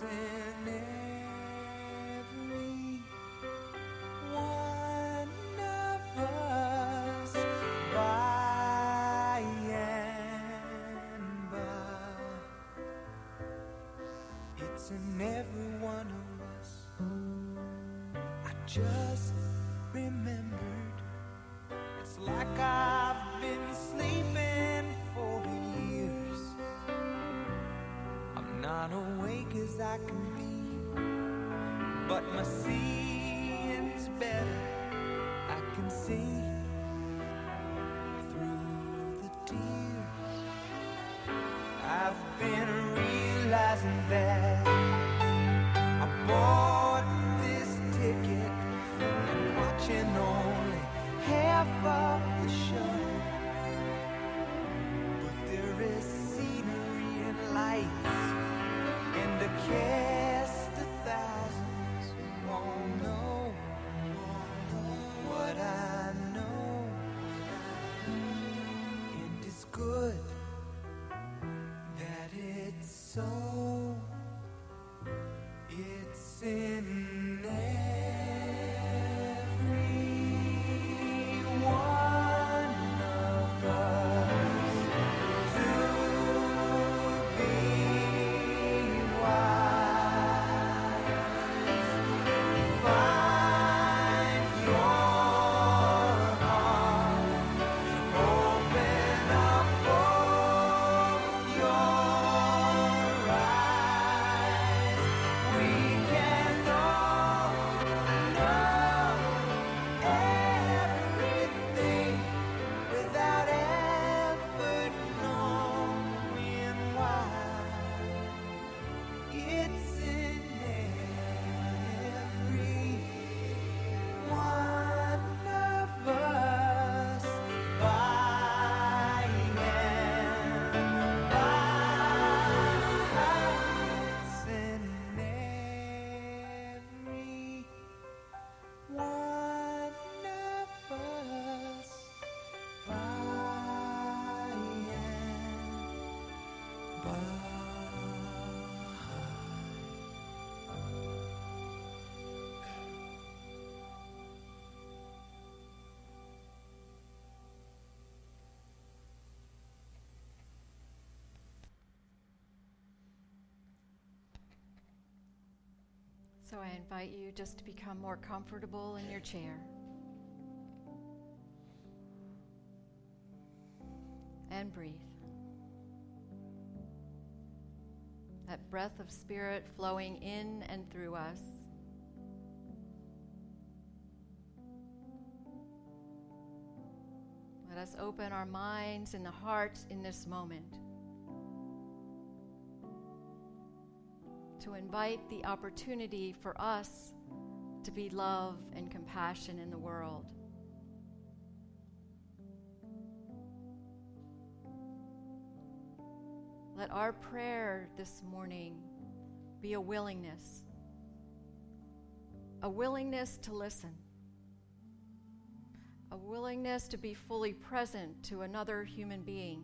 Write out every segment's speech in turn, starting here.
in every one of us by and by. It's in every one of us. I just remembered. It's like I've been sleeping for years. I'm not awake as I can be, but my seeing's better. I can see through the tears. I've been realizing that I bought this ticket and watching only half of the show. But there is scenery and lights and a cast of thousands who won't know what I know. And it's good that it's so. It's in every one of us to be wise. Find your heart, open up both your eyes. We can know everything without ever knowing why. It's in every one of us by and by. It's in every one of us by and by. So I invite you just to become more comfortable in your chair. And breathe. That breath of spirit flowing in and through us. Let us open our minds and the hearts in this moment to invite the opportunity for us to be love and compassion in the world. Let our prayer this morning be a willingness to listen, a willingness to be fully present to another human being.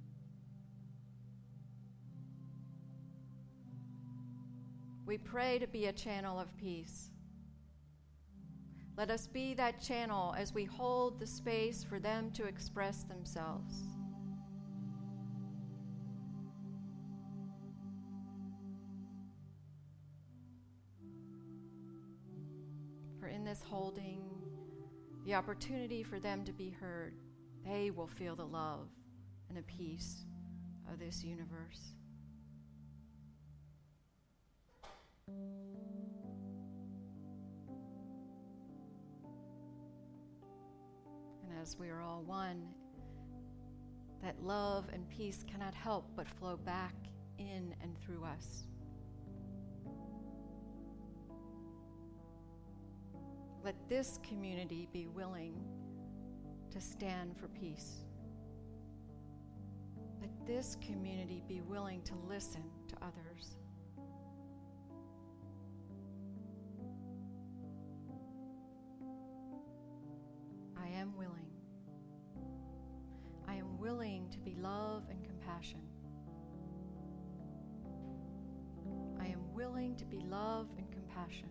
We pray to be a channel of peace. Let us be that channel as we hold the space for them to express themselves. For in this holding, the opportunity for them to be heard, they will feel the love and the peace of this universe. And as we are all one, that love and peace cannot help but flow back in and through us. Let this community be willing to stand for peace. Let this community be willing to listen to others. I am willing. I am willing to be love and compassion. I am willing striving to be love and compassion.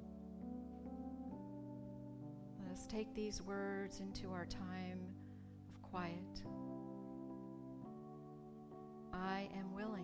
Let us take these words into our time of quiet. I am willing.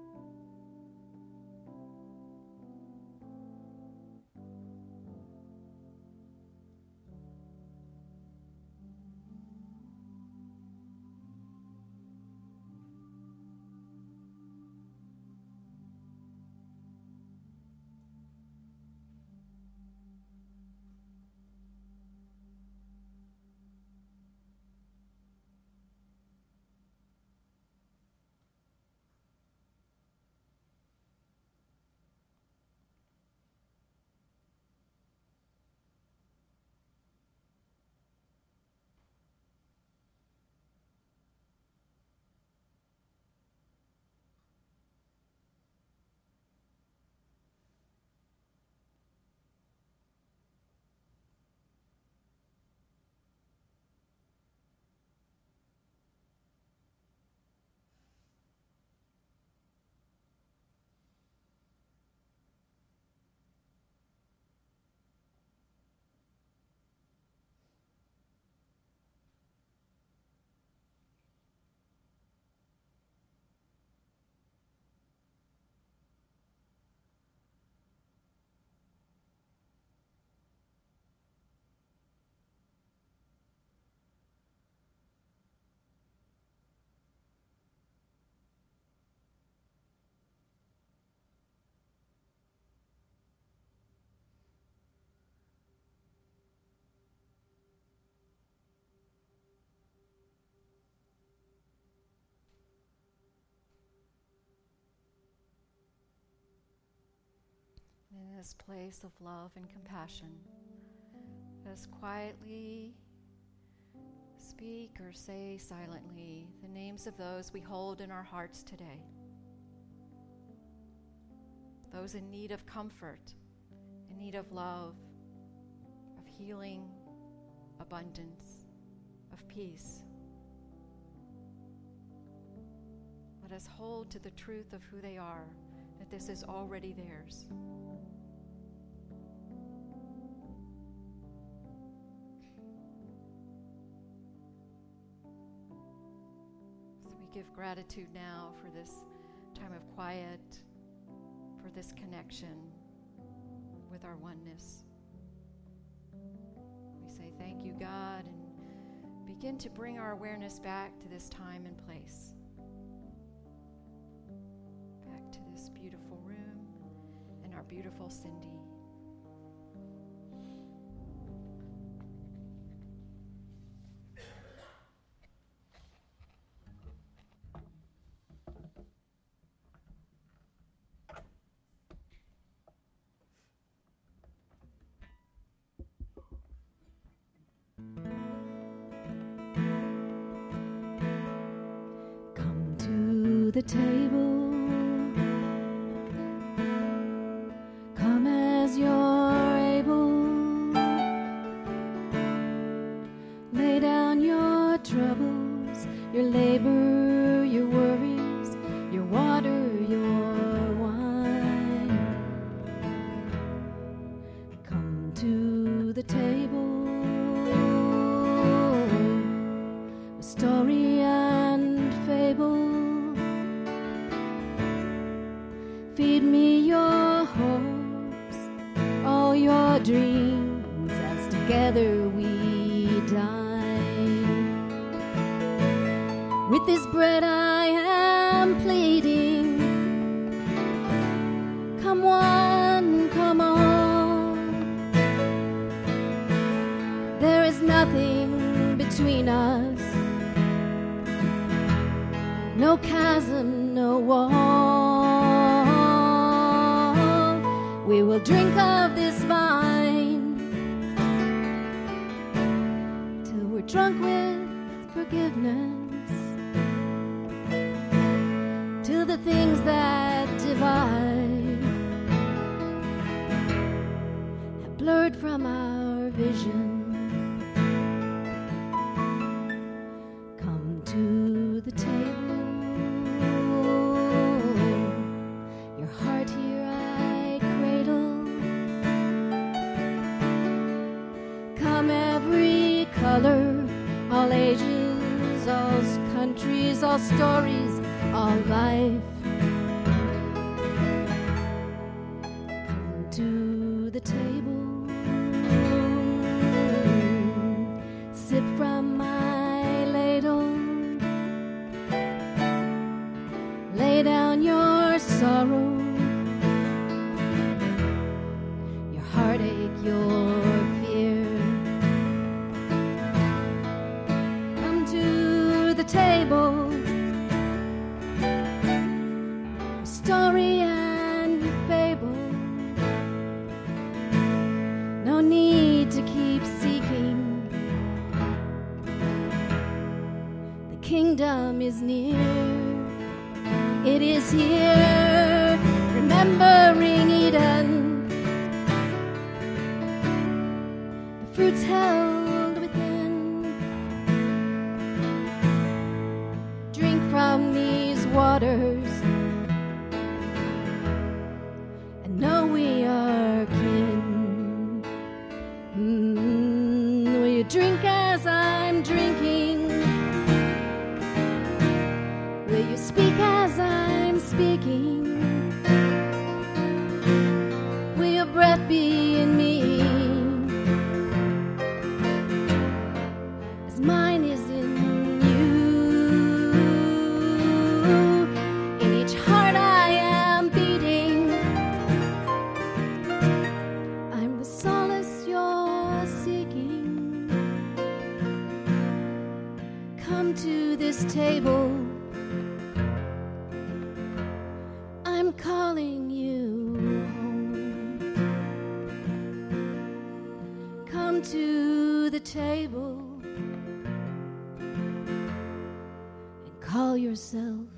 In this place of love and compassion, let us quietly speak or say silently the names of those we hold in our hearts today. Those in need of comfort, in need of love, of healing, abundance, of peace. Let us hold to the truth of who they are, that this is already theirs. So we give gratitude now for this time of quiet, for this connection with our oneness. We say thank you, God, and begin to bring our awareness back to this time and place. Back to this beautiful room and our beautiful Cindy. The table, come as you're able, lay down your troubles, your labor, your worries, your water, your wine. Come to the table, a story and fable. Feed me your hopes, all your dreams, as together we dine. With this bread I am pleading, come one, come all. There is nothing between us, no chasm, no wall. We will drink of this vine till we're drunk with forgiveness, till the things that divide have blurred from our vision. Come to the table, your heart here I countries, all stories, all life. Come to the table, sip from my ladle, lay down your sorrow, your heartache, your fear. Come to the table, story and fable. No need to keep seeking. The kingdom is near. It is here, remembering Eden. The fruits held within. Drink from these waters and know we are kin. Will you drink as I'm drinking? Will you speak as I'm speaking? Will your breath be in me as mine is in you? In each heart I am beating. I'm the solace you're seeking. Come to this table, I'm calling you home. Come to the table and call yourself